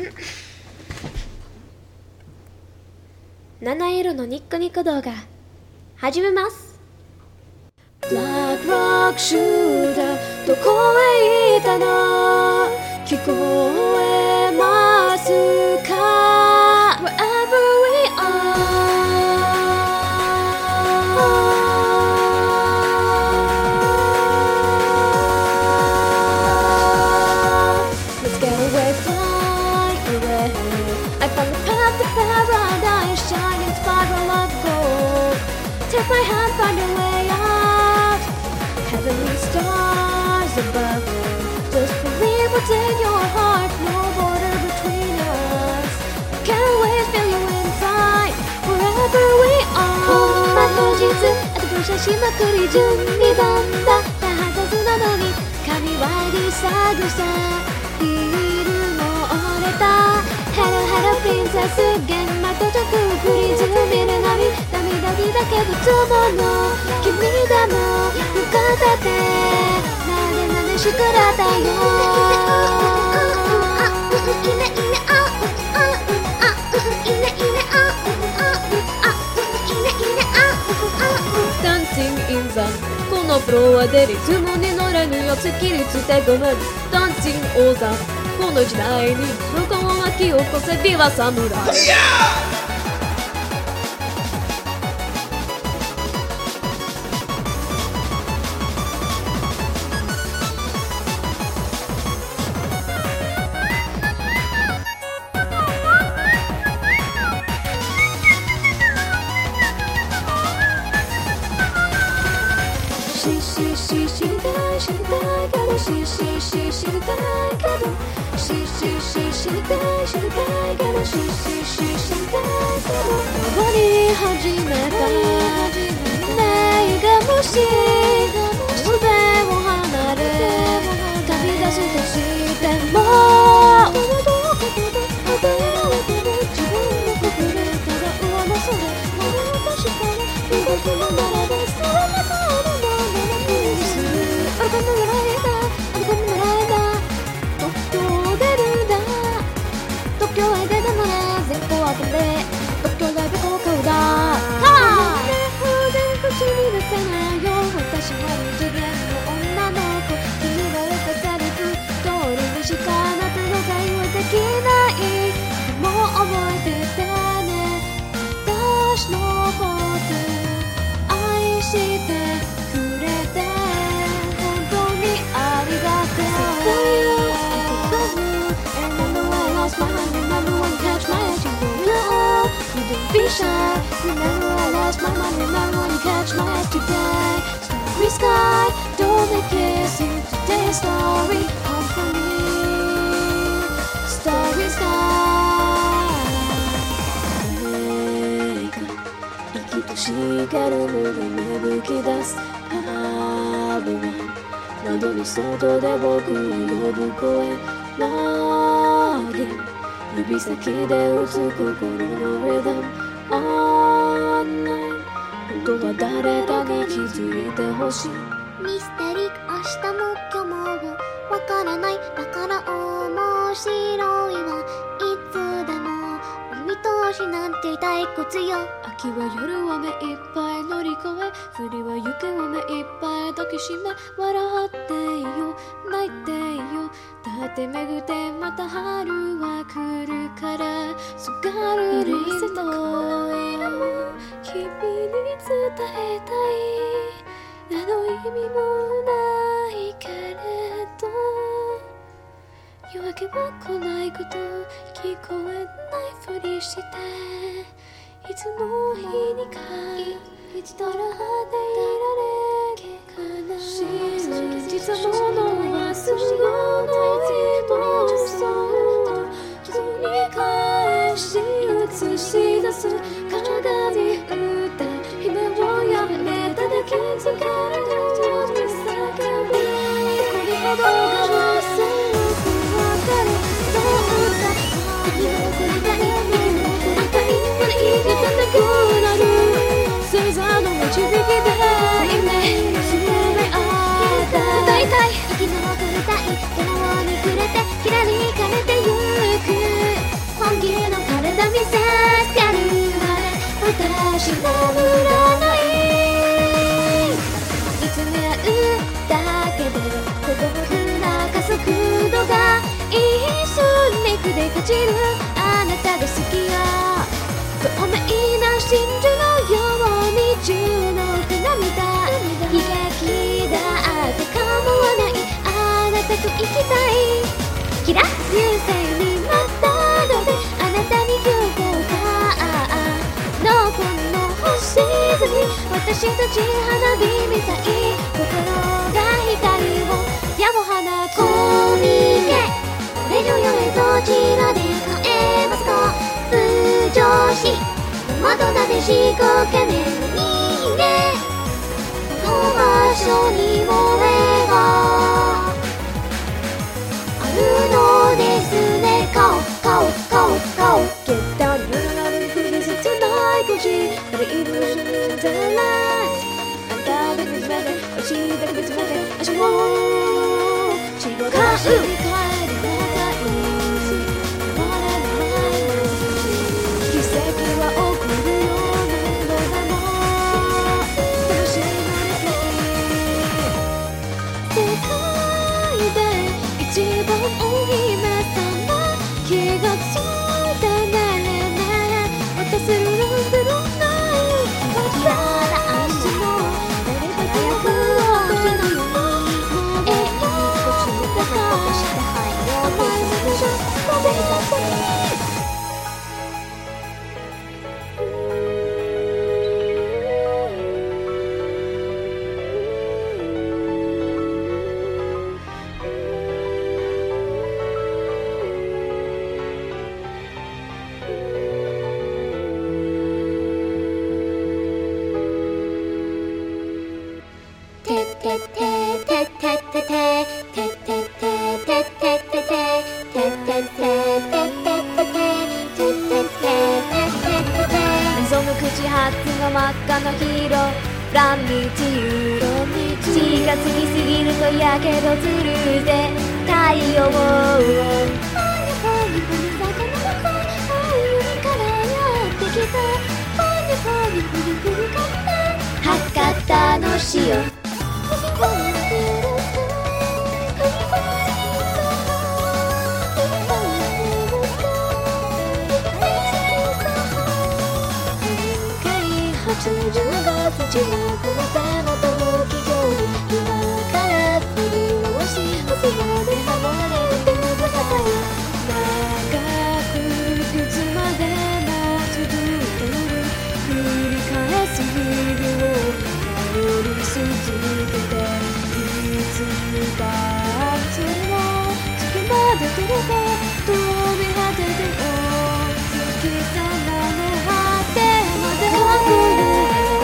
七色のニッコニコ動画始めます。ブラックロックシューターどこへ行ったの聞こえますか Wherever we are Let's get away, fly away I found the path to paradise Shining spiral of gold Take my hand, find a way out Heavenly stars above Just believe what's in your heart No border between us Can't wait, feel you inside Wherever we are こんな当日後分写しまくり順に飛んだったはずなのに神はリサグサヒールも折れた Hello hello princess 玄馬と直プリズ見るのに涙にだけどつもの君でも向かっててなでなでしくらだよDancing in the このフロアでリズムに乗れぬよ突きりつてごめん Dancing all the この時代に向こうは巻き起こせビワ侍知りたい知りたいけど知りたいけど知りたいけど知りたいけど登り始めた願いがもし上を離れ旅立つとしても自分の心ただ上の空私から動くのならばそれまた歩かんのらえた歩かんのらえた東京出るんだ東京へ出たなら全校あとで東京ライブ効果だはぁ口に出せないよ私は二次元の女の子君が言ったセリフ通りにしかあなたの会話できないでも覚えててね私のこと愛してくれてありがとう And I know I lost my mind Remember when you catch my edge You know you don't be shy Remember I lost my mind Remember when you catch my edge today Starry sky Don't make it seem today's story Home for me Starry sky 生きとしがるもの芽吹き出すハーブは窓に外で僕を呼ぶ声投げ指先で打つ心のリズム Online 本当は誰かが気づいてほしいミステリック明日も今日もわからないだから面白いはいつでもお見通しなんて退屈よ秋は夜は目いっぱい乗り越え冬は雪は目いっぱい抱きしめ笑っていいよ泣いていいよだって巡ってまた春は来るからすがるリズムの色を君に伝えたいあの意味もないけれど夜明けは来ないこと聞こえないふりしていつの日にか一度らでいられ悲しい現実ものはすごい妄想繰り返し映し出す鏡歌夢をやめただけづけるように叫ぶこれほどがすぐわかるそうだ生き残りたい星座の導きで夢進め合った大体生き残りたい笑顔にくれてきらりかれてゆく私眠らない。見つめ合うだけで孤独な加速度が一瞬メイクで感じる。あなたが好きや透明な真珠のように中の花みたい。悲劇だって構わない。あなたと生きたい。キラ流星になったのであなたに行こうか。のこの星空に私たち花火みたい。心が光を矢を放つ。コミケレジオよりどちらで買えますか。通常し窓なでしこけめる人間。この場所にも絵があるのですね。顔Get down, you're not in the city tonight. こっちまでいるじゃないじゃない。あんただけ見つめて私だけ見つめて足を仕事しに帰りなさい。終わらない奇跡は起こるよ何度でも楽しまれていい。世界で一番お姫様気がついてね渡せるなんてのない嫌な愛しも誰かと役を取るのよ。永遠にこっちに高くして入ろうとするじゃ飛び立て。望む口発の真っ赤なヒーローフラン道近づきすぎるとやけどするぜ太陽を博多の塩10月16日また大きいように今から振り回し星まで離れてください。長くいつまでも続ける繰り返す日々を守り続けていつかそれも月まで届け飛び果ててよ月様の果てまで来る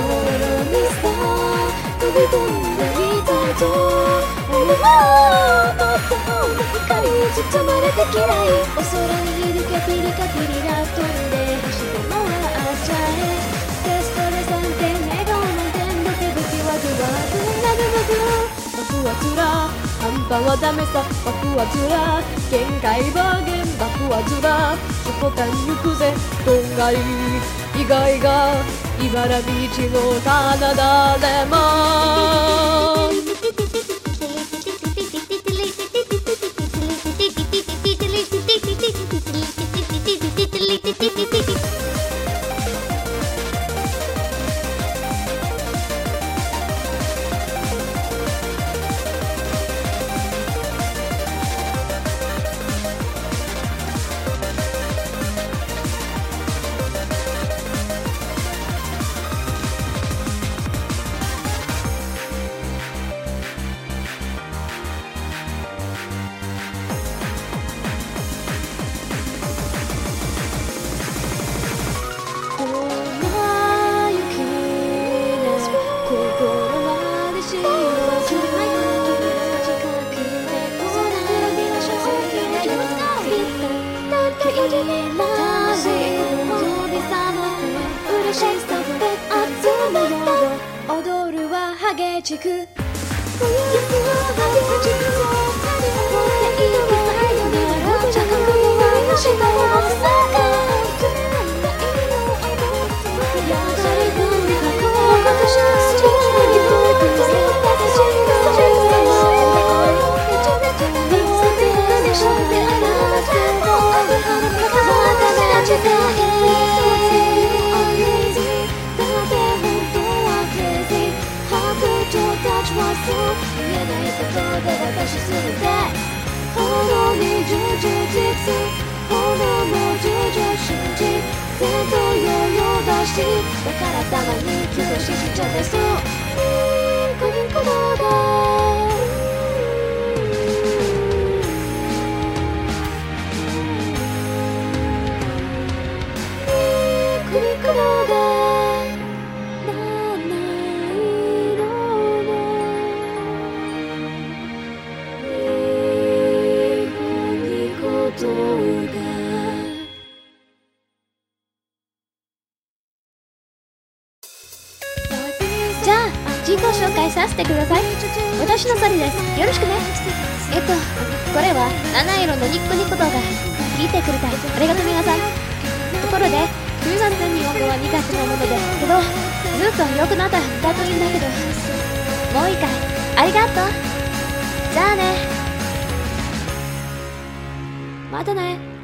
飛び込んでいたいともっと光に包まれて嫌いお空にいるかピリカピリが飛んで走ってもらっちゃえテストで3点笑顔満点ボケボケワクワクなる僕はつら半端はダメさ僕はつら限界は限爆はつらしこたん行くぜとんがり意外が茨道の棚田でも踊るはハゲチク冬はハゲチク持っていきたいよなら着は星の大阪すほどの従順信じ全と余裕だしだからたまに気を信じちゃってそうコミンコ動画コミンコ動画七色のニコニコ動画じゃあ自己紹介させてください。私のサリです。よろしくね。これは七色のニッコニコ動画聞いてくれたいありがとう皆さん。ところですみません日本語は苦手なものでけどずっと良くなっただといいんだけどもう一回ありがとう。じゃあねまたね。